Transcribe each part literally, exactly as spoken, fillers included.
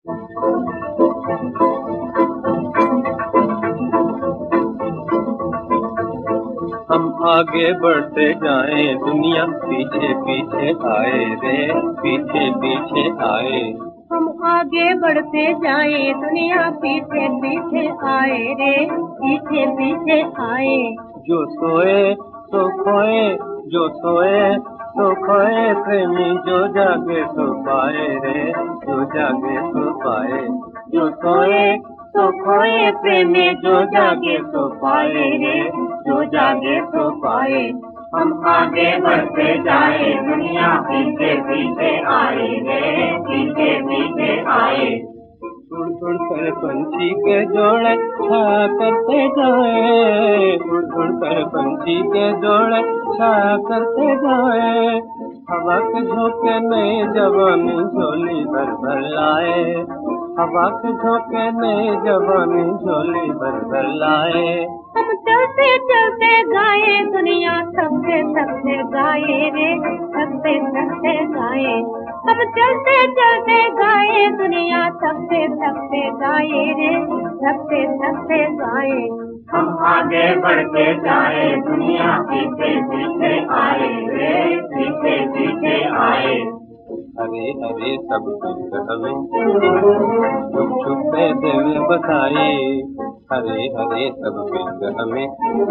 हम आगे बढ़ते जाएं, दुनिया पीछे पीछे आए रे, पीछे पीछे आए। हम आगे बढ़ते जाएं, दुनिया पीछे पीछे आए रे, पीछे पीछे आए। जो सोए तो खोए, जो सोए तो खोए, प्रेमी जो जागे तो पाए रे, जो जागे तो पाए। जो सोए तो खोए, प्रेमी जो जागे तो पाए रे, जो जागे तो पाए। हम आगे बढ़ते जाए, दुनिया पीछे पीछे आए रे, पीछे पीछे आए। उड़ उड़ कर पंछी के जोड़े छाया करते जाए, उड़ उड़ कर पंछी के जोड़े छाया करते जाए। हवा के झोंके नए जवानी झोली भर भर लाए, हवा के झोंके नए जवानी झोली भर भर लाए। हम चलते चलते गाए, दुनिया थकते थकते गाए रे, थकते थकते गाए। हम चलते चलते गाए, दुनिया थकते थकते गाए रे, थकते थकते गाए। हम आगे बढ़ते जाए, दुनिया पीछे पीछे आए रे, पीछे पीछे आए। हरे हरे सब कुछ हमें छुप छुप के दिल बसाए, हरे हरे सब कुछ हमें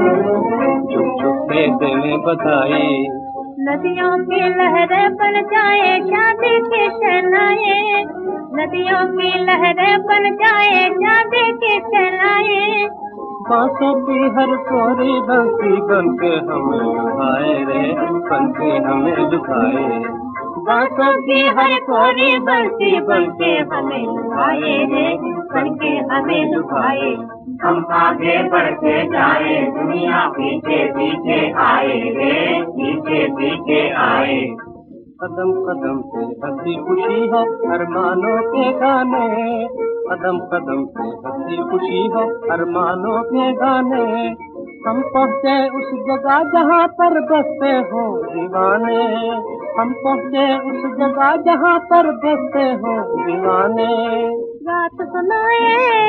छुप छुप के दिल बसाए। नदियों की लहरें बन जाए, शादी के शहनाए, नदियों की लहरें बन जाए, शादी के शहनाए। बांसों की हर कोरी बंसी बन के हमें लुभाए रे, बन के हमें लुभाए। बांसों की हर कोरी बंसी बन के हमें लुभाए रे, बन के हमें लुभाए। हम आगे बढ़ते जाए, दुनिया पीछे पीछे आए रे, पीछे पीछे आए। कदम कदम पे हंसी खुशी हो अरमानों के गाने, कदम कदम पे हंसी खुशी हो अरमानों के गाने। हम पहुँचे उस जगह जहाँ पर बसते हो दीवाने, हम पहुँचे उस जगह जहाँ पर बसते हो दीवाने। रात सुनाए,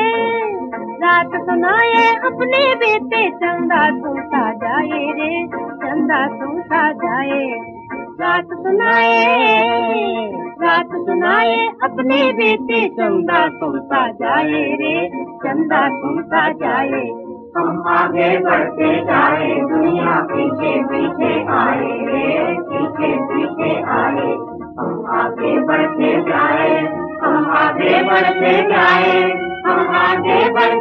रात सुनाए अपने बेटे, चंदा सुनता जाए रे, चंदा सुनता जाए। रात सुनाए, रात सुनाए अपने बेटे, चंदा सुनता जाए रे, चंदा सुनता जाए। हम आगे बढ़ते जाए, दुनिया पीछे पीछे आए रे, पीछे पीछे आए। हम आगे बढ़ते जाए, हम आगे बढ़ते जाए, हम आगे बढ़